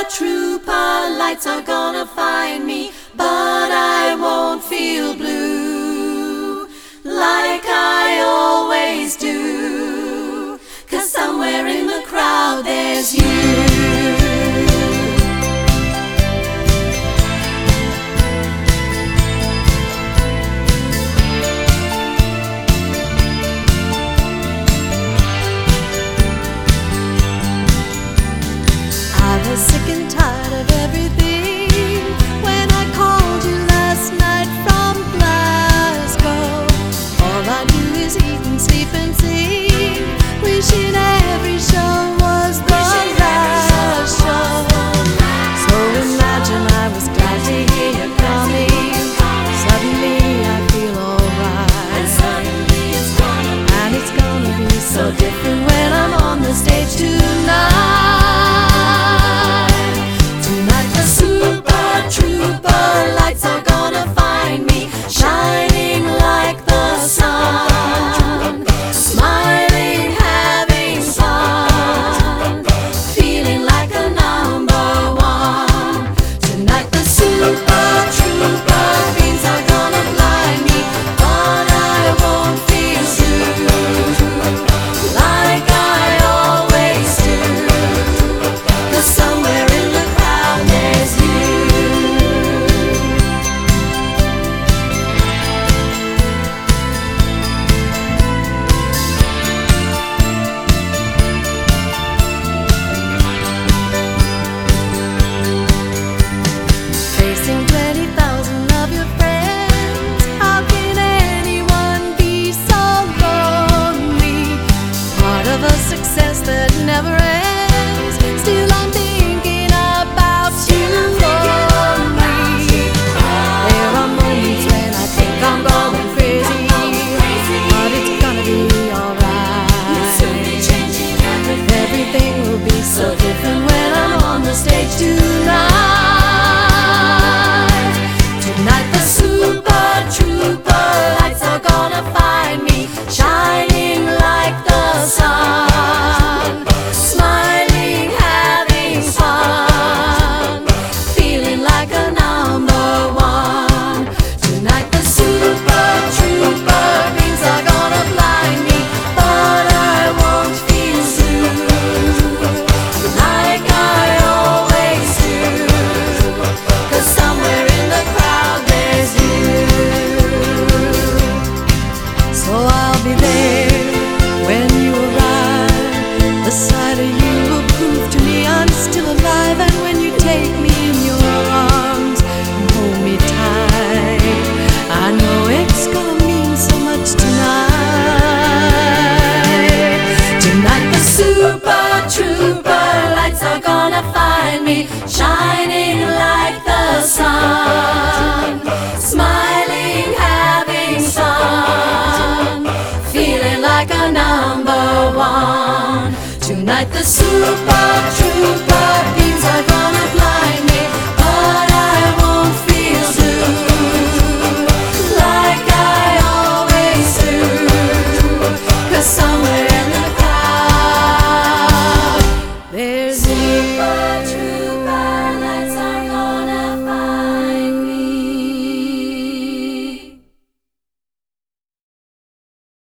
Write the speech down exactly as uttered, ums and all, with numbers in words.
trooper, lights are gonna find me, but I won't feel blue like I always do, 'cause somewhere in the crowd there's you. I was sick and tired of everything when I called you last night from Glasgow. All I do is eat and sleep and sing, wishing every show was the last show. So imagine I was glad to hear you coming. Suddenly I feel alright, and suddenly it's gonna be, and it's gonna be so different when I'm on the stage tonight. Trooper, lights are gonna find me, shining like the sun, smiling, having fun, feeling like a number one. Tonight the super trooper beams are gonna blind me, but I won't feel blue like I always do, 'cause somewhere in the crowd there's you. twenty thousand of your friends, how can anyone be so lonely? Part of a success that never ends, still I'm thinking about you only. There are moments when I think I'm going crazy, but it's gonna be alright. Everything will be so different when I'm on the stage tonight. Tonight the super trooper, lights are gonna find me, shining like the sun, smiling, having fun, feeling like a number one. Tonight the super trooper beams are gonna blind me, but I won't feel blue like I always do, 'cause somewhere in the crowd there's you. So I'll be there when you arrive. The sight of you will prove to me I'm still alive. And when you take me in your arms and hold me tight, I know it's gonna mean so much tonight. Tonight the super trooper, lights are gonna find me, shining like the sun, smiling, having fun, feeling like a number one. Tonight the